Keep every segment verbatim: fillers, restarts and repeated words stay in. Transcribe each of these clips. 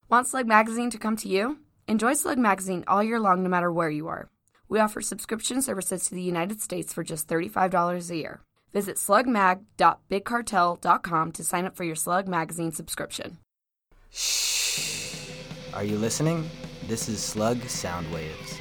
Want Slug Magazine to come to you? Enjoy Slug Magazine all year long no matter where you are. We offer subscription services to the United States for just thirty-five dollars a year. Visit slug mag dot big cartel dot com to sign up for your Slug Magazine subscription. Shh. Are you listening? This is Slug Sound Waves.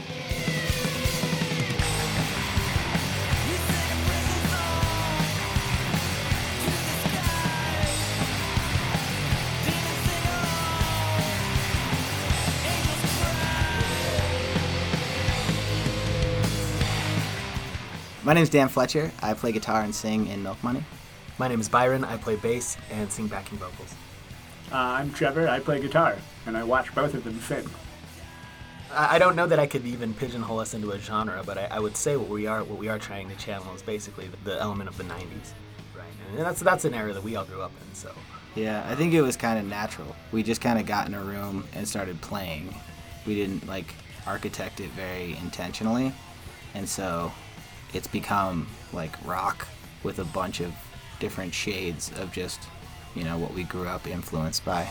My name is Dan Fletcher. I play guitar and sing in Milk Money. My name is Byron. I play bass and sing backing vocals. Uh, I'm Trevor. I play guitar, and I watch both of them sing. I don't know that I could even pigeonhole us into a genre, but I, I would say what we are what we are trying to channel is basically the, the element of the nineties, right? And that's that's an era that we all grew up in. So yeah, I think it was kind of natural. We just kind of got in a room and started playing. We didn't like architect it very intentionally, and so it's become like rock with a bunch of different shades of just, you know, what we grew up influenced by.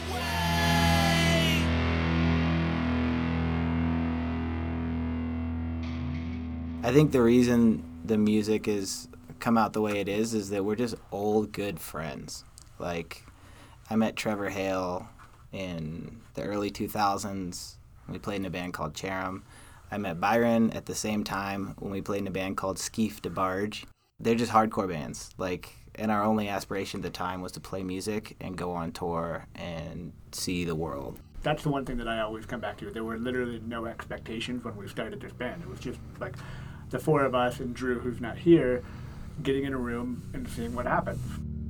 I think the reason the music is come out the way it is is that we're just old good friends. Like, I met Trevor Hale in the early two thousands. We played in a band called Cherem. I met Byron at the same time when we played in a band called Skeef DeBarge. They're just hardcore bands, like, and our only aspiration at the time was to play music and go on tour and see the world. That's the one thing that I always come back to. There were literally no expectations when we started this band. It was just like the four of us and Drew, who's not here, getting in a room and seeing what happens.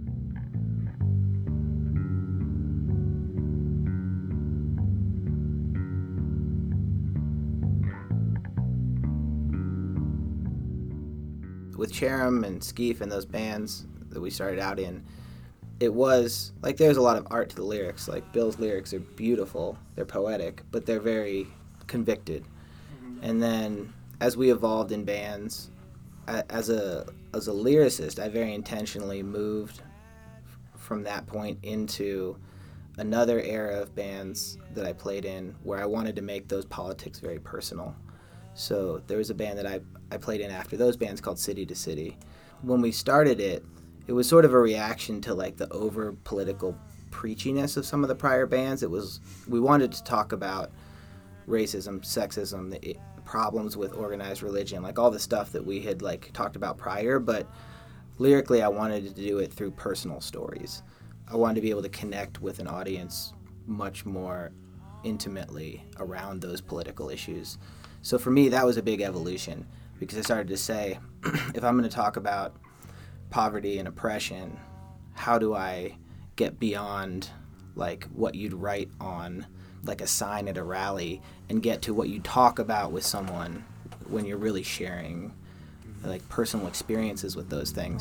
With Cherem and Skeef and those bands that we started out in, it was, like, there's a lot of art to the lyrics. Like, Bill's lyrics are beautiful, they're poetic, but they're very convicted. Mm-hmm. And then, as we evolved in bands, as a as a lyricist, I very intentionally moved from that point into another era of bands that I played in where I wanted to make those politics very personal. So there was a band that I, I played in after those bands called City to City. When we started it, it was sort of a reaction to like the over political preachiness of some of the prior bands. It was, we wanted to talk about racism, sexism, the problems with organized religion, like all the stuff that we had like talked about prior, but lyrically I wanted to do it through personal stories. I wanted to be able to connect with an audience much more intimately around those political issues. So for me, that was a big evolution because I started to say, if I'm going to talk about poverty and oppression, how do I get beyond like what you'd write on like a sign at a rally and get to what you talk about with someone when you're really sharing like personal experiences with those things.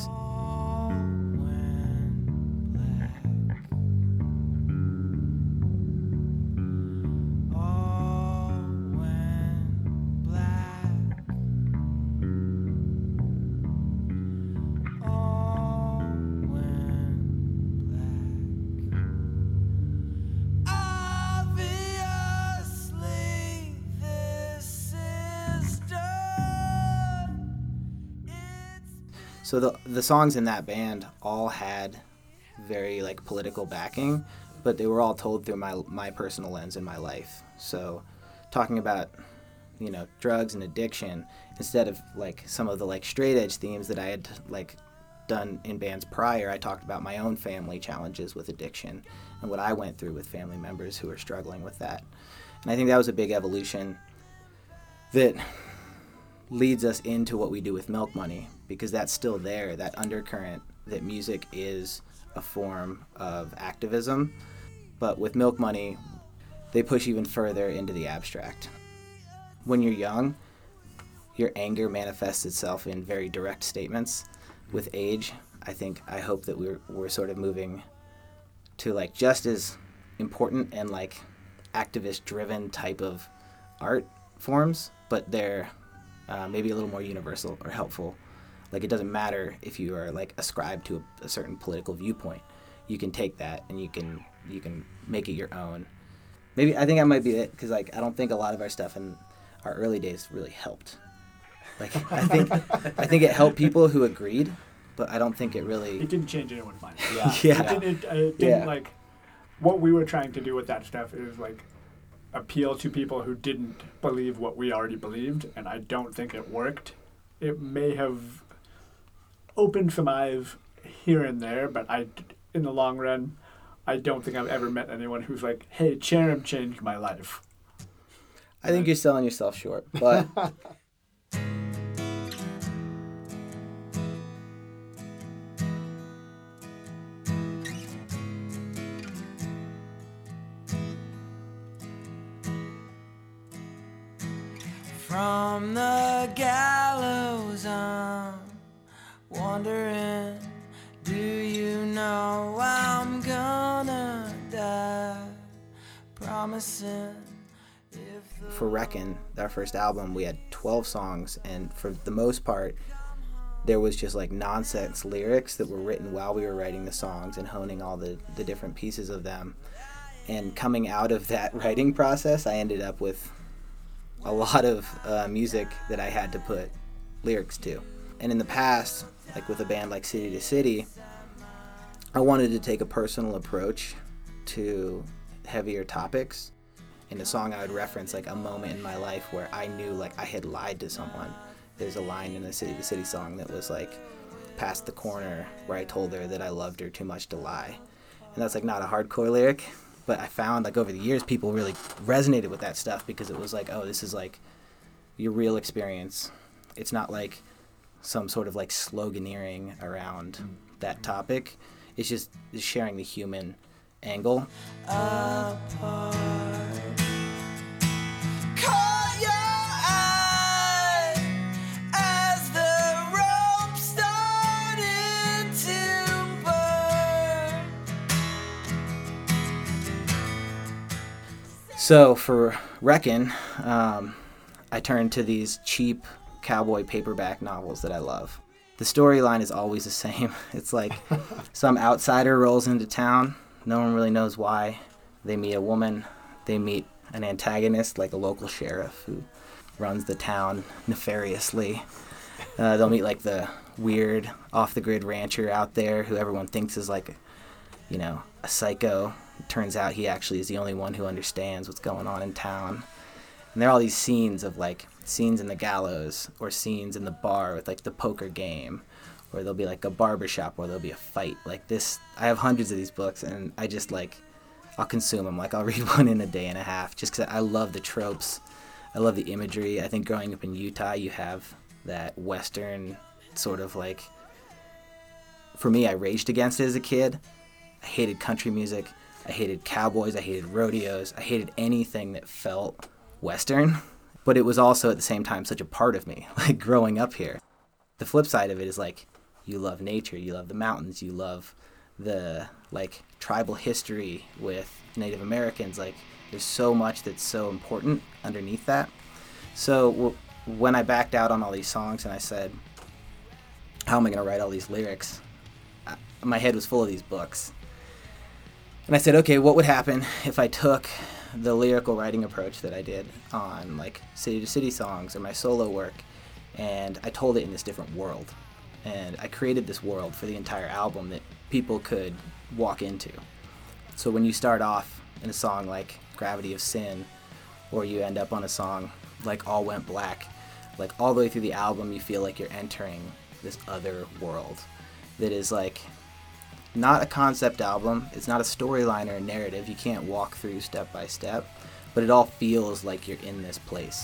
So the the songs in that band all had very like political backing, but they were all told through my my personal lens in my life. So talking about, you know, drugs and addiction instead of like some of the like straight edge themes that I had like done in bands prior, I talked about my own family challenges with addiction and what I went through with family members who were struggling with that. And I think that was a big evolution that leads us into what we do with Milk Money, because that's still there, that undercurrent that music is a form of activism. But with Milk Money, they push even further into the abstract. When you're young, your anger manifests itself in very direct statements. With age, I think, I hope that we're we're sort of moving to like just as important and like activist-driven type of art forms, but they're uh, maybe a little more universal or helpful. Like, it doesn't matter if you are like ascribed to a, a certain political viewpoint. You can take that and you can you can make it your own Maybe I think that might be it because like I don't think a lot of our stuff in our early days really helped. Like I think I think it helped people who agreed, but I don't think it really. It didn't change anyone's mind. Yeah. Yeah. It, didn't, it, it didn't Yeah. like what we were trying to do with that stuff is like appeal to people who didn't believe what we already believed, and I don't think it worked. It may have opened some eyes here and there, but I, in the long run, I don't think I've ever met anyone who's like, "Hey, Cherub changed my life." I think you're selling yourself short, but. From the gallows I'm wondering, do you know I'm gonna die? Promising if the For Reckon, our first album, we had twelve songs, and for the most part, there was just like nonsense lyrics that were written while we were writing the songs and honing all the, the different pieces of them. And coming out of that writing process, I ended up with a lot of uh, music that I had to put lyrics to. And in the past, like with a band like City to City, I wanted to take a personal approach to heavier topics. In a song, I would reference like a moment in my life where I knew like I had lied to someone. There's a line in the City to City song that was like, past the corner, where I told her that I loved her too much to lie. And that's like not a hardcore lyric, but I found like over the years people really resonated with that stuff because it was like, oh, this is like your real experience. It's not like some sort of like sloganeering around that topic. It's just sharing the human angle. apart. Caught your eye as the rope started to burn. So for Reckon, um, I turned to these cheap cowboy paperback novels that I love. The storyline is always the same. It's like some outsider rolls into town. No one really knows why. They meet a woman. They meet an antagonist, like a local sheriff who runs the town nefariously. Uh, they'll meet like the weird off-the-grid rancher out there who everyone thinks is like, you know, a psycho. It turns out he actually is the only one who understands what's going on in town. And there are all these scenes of like scenes in the gallows or scenes in the bar with like the poker game, or there'll be like a barbershop where there'll be a fight. Like this, I have hundreds of these books, and I just like, I'll consume them. Like I'll read one in a day and a half, just because I love the tropes. I love the imagery. I think growing up in Utah, you have that Western sort of like, for me, I raged against it as a kid. I hated country music. I hated cowboys. I hated rodeos. I hated anything that felt Western. But it was also at the same time such a part of me, like growing up here. The flip side of it is like, you love nature, you love the mountains, you love the like tribal history with Native Americans. Like there's so much that's so important underneath that. So w- when I backed out on all these songs and I said, how am I going to write all these lyrics? I, my head was full of these books. And I said, okay, what would happen if I took the lyrical writing approach that I did on like City to City songs or my solo work, and I told it in this different world. And I created this world for the entire album that people could walk into. So when you start off in a song like Gravity of Sin, or you end up on a song like All Went Black, like all the way through the album you feel like you're entering this other world that is like not a concept album. It's not a storyline or a narrative. You can't walk through step by step, but it all feels like you're in this place.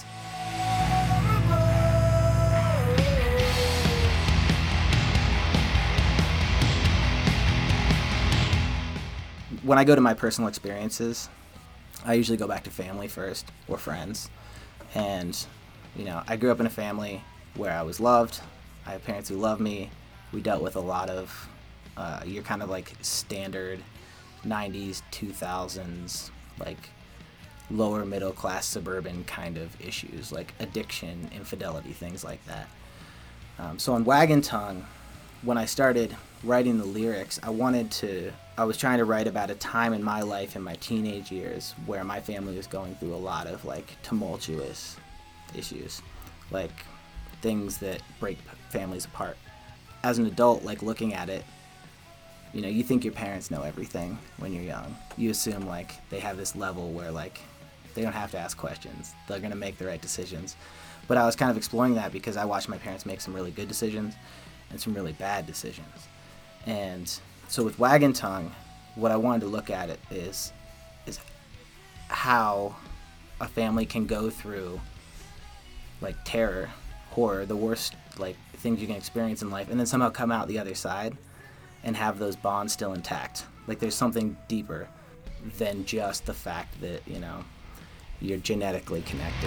When I go to my personal experiences, I usually go back to family first or friends. And, you know, I grew up in a family where I was loved. I have parents who love me. We dealt with a lot of Uh, your kind of like standard nineties, two thousands, like lower middle class suburban kind of issues, like addiction, infidelity, things like that. Um, so on Wagon Tongue, when I started writing the lyrics, I wanted to, I was trying to write about a time in my life in my teenage years where my family was going through a lot of like tumultuous issues, like things that break families apart. As an adult, like looking at it, you know, you think your parents know everything when you're young. You assume like they have this level where like they don't have to ask questions. They're going to make the right decisions. But I was kind of exploring that because I watched my parents make some really good decisions and some really bad decisions. And so with Wagon Tongue, what I wanted to look at it is is how a family can go through like terror, horror, the worst like things you can experience in life, and then somehow come out the other side and have those bonds still intact. Like there's something deeper than just the fact that, you know, you're genetically connected.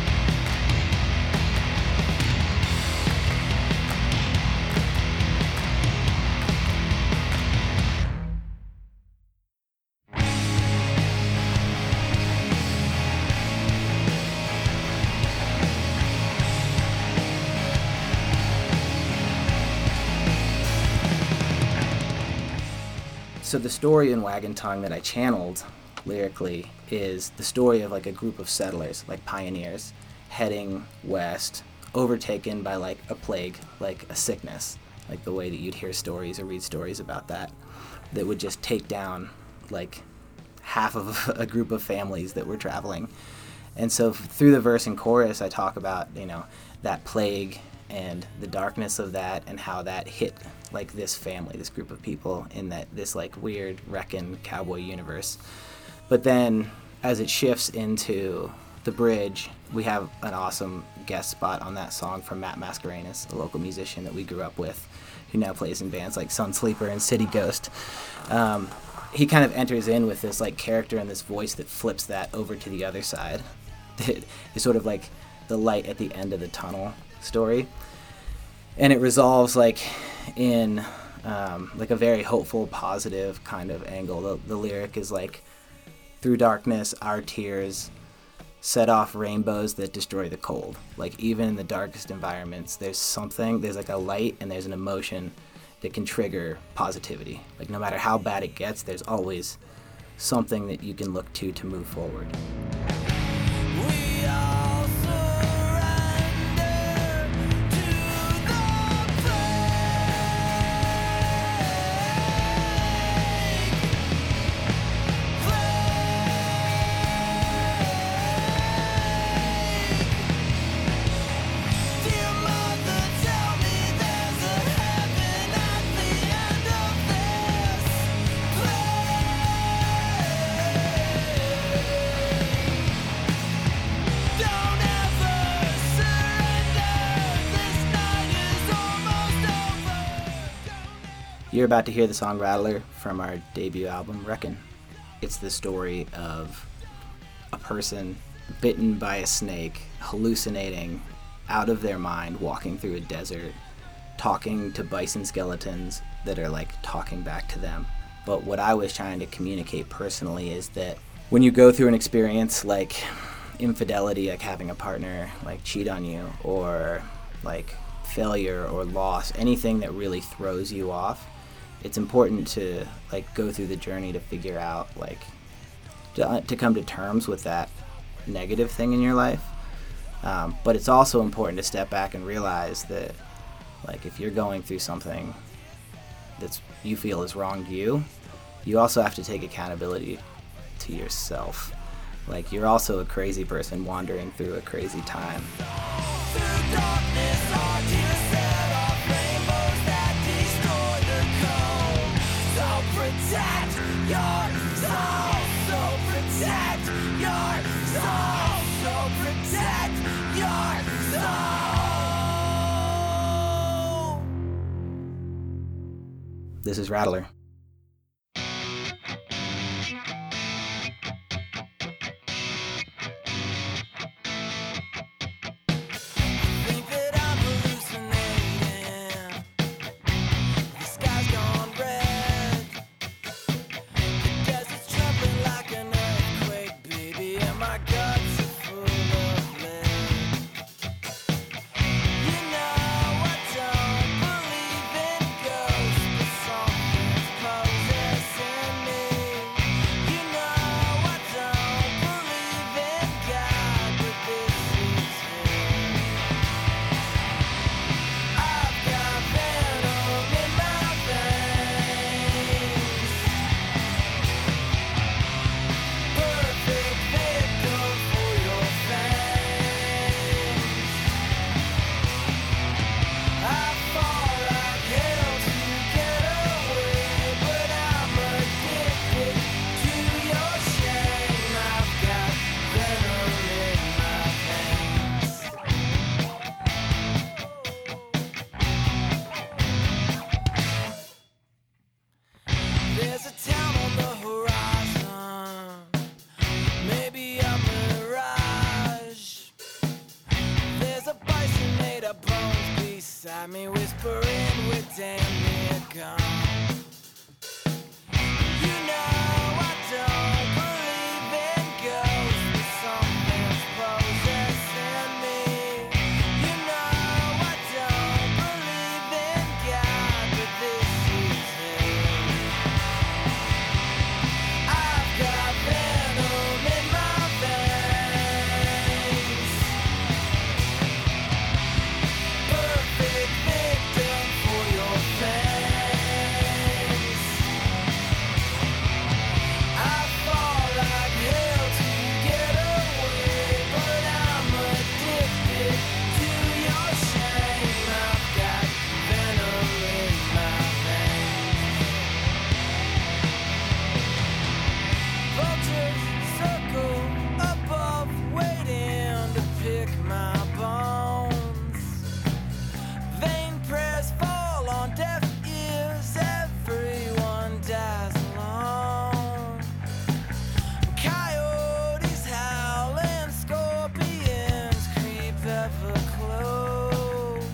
So the story in Wagon Tongue that I channeled lyrically is the story of like a group of settlers, like pioneers, heading west, overtaken by like a plague, like a sickness, like the way that you'd hear stories or read stories about that, that would just take down like half of a group of families that were traveling. And so through the verse and chorus, I talk about, you know, that plague and the darkness of that and how that hit like this family, this group of people in that this like weird wrecking cowboy universe. But then as it shifts into the bridge, we have an awesome guest spot on that song from Matt Mascarenas, a local musician that we grew up with, who now plays in bands like Sunsleeper and City Ghost. Um, he kind of enters in with this like character and this voice that flips that over to the other side. It's sort of like the light at the end of the tunnel story. And it resolves like in um, like a very hopeful, positive kind of angle. The, the lyric is like, through darkness, our tears set off rainbows that destroy the cold. Like even in the darkest environments, there's something, there's like a light and there's an emotion that can trigger positivity. Like no matter how bad it gets, there's always something that you can look to to move forward. We all surrender to the Dear mother, tell me there's a heaven at the end of this place. Don't ever surrender. This night is almost over. You're about to hear the song Rattler from our debut album, Reckon. It's the story of a person bitten by a snake, hallucinating out of their mind, walking through a desert, talking to bison skeletons that are like talking back to them. But what I was trying to communicate personally is that when you go through an experience like infidelity, like having a partner like cheat on you, or like failure or loss, anything that really throws you off, it's important to like go through the journey to figure out like to, to come to terms with that negative thing in your life. Um, but it's also important to step back and realize that like if you're going through something that's you feel is wrong to you, you also have to take accountability to yourself. Like you're also a crazy person wandering through a crazy time. Through darkness, our tears set off rainbows that destroy the cold. So protect your soul. So protect your soul. So protect your soul. This is Rattler. Think that I'm hallucinating. The sky's gone red. The desert's trembling like an earthquake, baby, and my guts are full of lead. You know I don't believe in ghosts, but inside me whispering we're damn near gone. You know I don't believe in ghosts, but something's possessing me. You know I don't believe in God, but this is it. I've got venom in my veins. Perfect victim for your fangs. I fall like hell to get away, but I'm addicted to your shame. I've got venom in my veins. Vultures circle above, waiting to pick my bones. Vain prayers fall on deaf ears, everyone dies alone. Coyotes howl and scorpions creep ever close.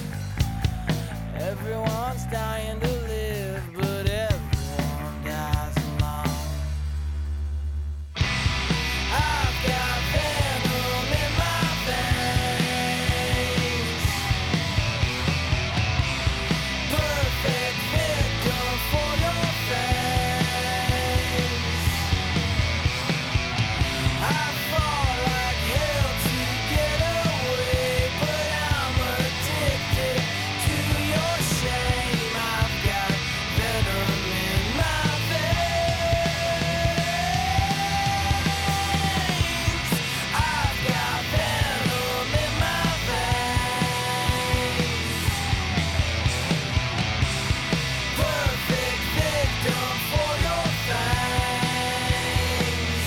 Everyone's dying to live, but everyone dies alone. I've got venom in my veins. Perfect victim for your fangs. I fall like hell to get away, but I'm addicted to your shame. I've got venom in my veins. I've got venom in my veins. Perfect victim for your fangs.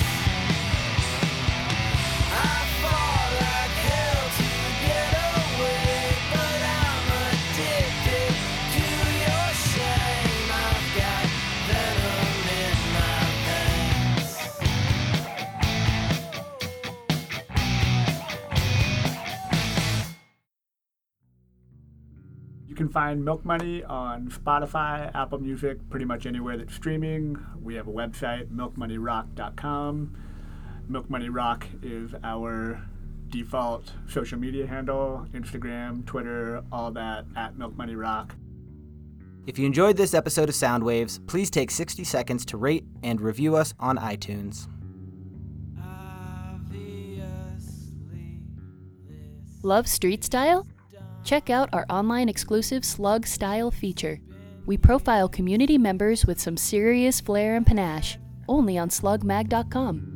I fall like hell to get away, but I'm addicted to your shame. I've got venom in my veins. You can find Milk Money on Spotify, Apple Music, pretty much anywhere that's streaming. We have a website, milk money rock dot com. Milk Money Rock is our default social media handle, Instagram, Twitter, all that, at Milk Money Rock. If you enjoyed this episode of Soundwaves, please take sixty seconds to rate and review us on iTunes. Obviously, this Love street style? Check out our online exclusive Slug Style feature. We profile community members with some serious flair and panache, only on slug mag dot com.